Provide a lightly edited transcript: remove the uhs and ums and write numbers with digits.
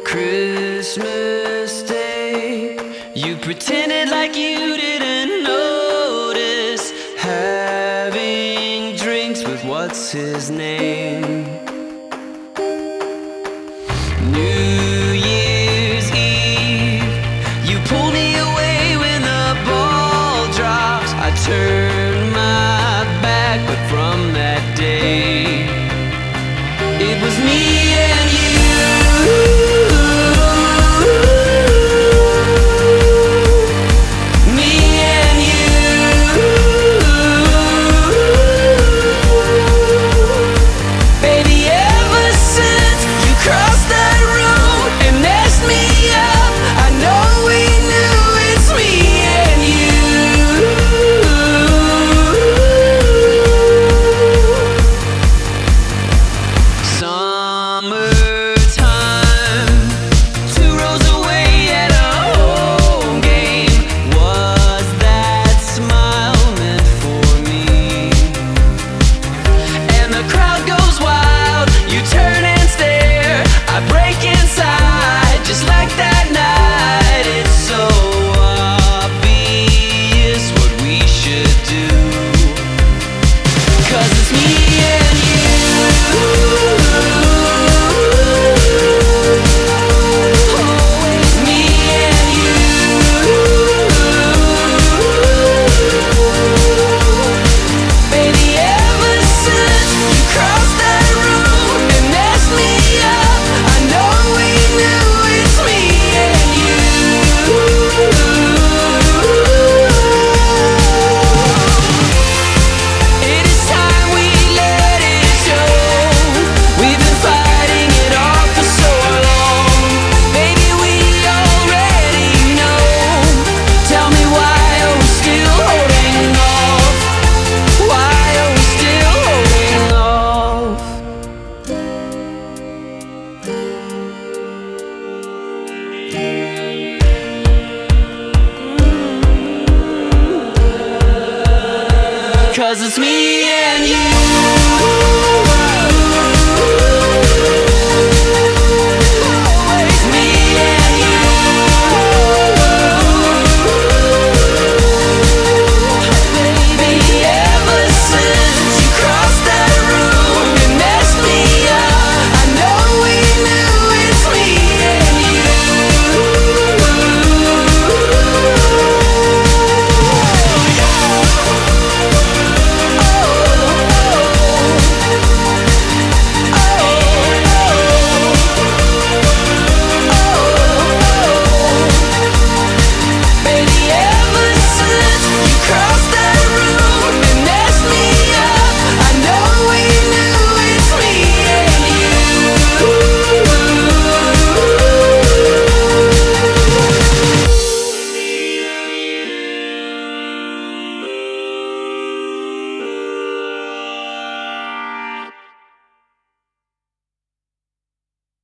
Christmas Day, you pretended like you didn't notice, having drinks with what's his name. New Year's Eve, you pulled me away when the ball dropped. I turned my back, but from that day, it was me and